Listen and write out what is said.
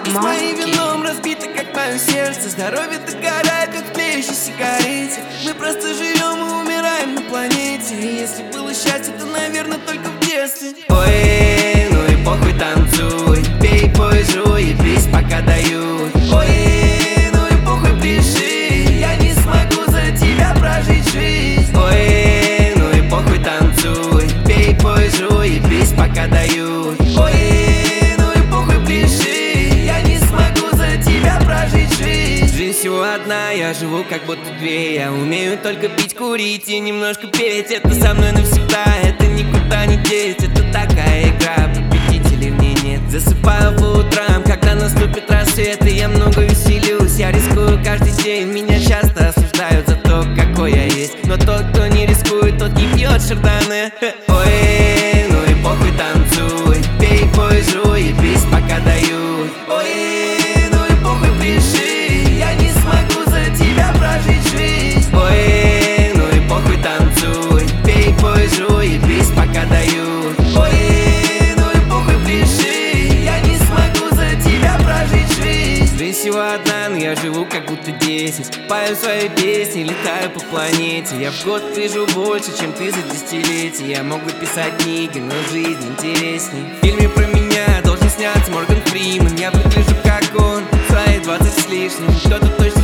И с моим вином разбито, как мое сердце. Здоровье догорает, как в тлеющей сигарете. Мы просто живем и умираем на планете. И если было счастье, то, наверное, только в детстве. Ой, ну и похуй, танцуй. Пей, пой, жуй, и пись, пока дают. Ой, ну и похуй, пиши. Я не смогу за тебя прожить жизнь. Ой, ну и похуй, танцуй. Пей, пой, жуй, и пись, пока дают. Ой, ну и похуй, пиши. Я не смогу за тебя прожить жизнь. Жизнь всего одна, я живу как будто две. Я умею только пить, курить и немножко петь. Это со мной навсегда, это никуда не деть. Это такая игра, победителей в ней нет. Засыпаю по утрам, когда наступит рассвет. И я много веселюсь, я рискую каждый день. Меня часто осуждают за то, какой я есть. Но тот, кто не рискует, тот не пьет шардоне. Ой, ну и похуй, танцуй. Пей, пой, жуй, и пись, пока дают. Ой, ну и похуй, пиши. Я не смогу за тебя прожить жизнь. Ой, ну и похуй, танцуй. Пей, пой, жуй, и пись, пока дают. Ой, ну и похуй, пиши. Я не смогу за тебя прожить жизнь. Жизнь всего одна, но я живу как будто 10. Пою свои песни, летаю по планете. Я в год вижу больше, чем ты за десятилетие. Я мог бы писать книги, но жизнь интересней. В фильме про меня должен сняться Морган Фриман. Я выгляжу как он, свои 20 с лишним. Кто-то точно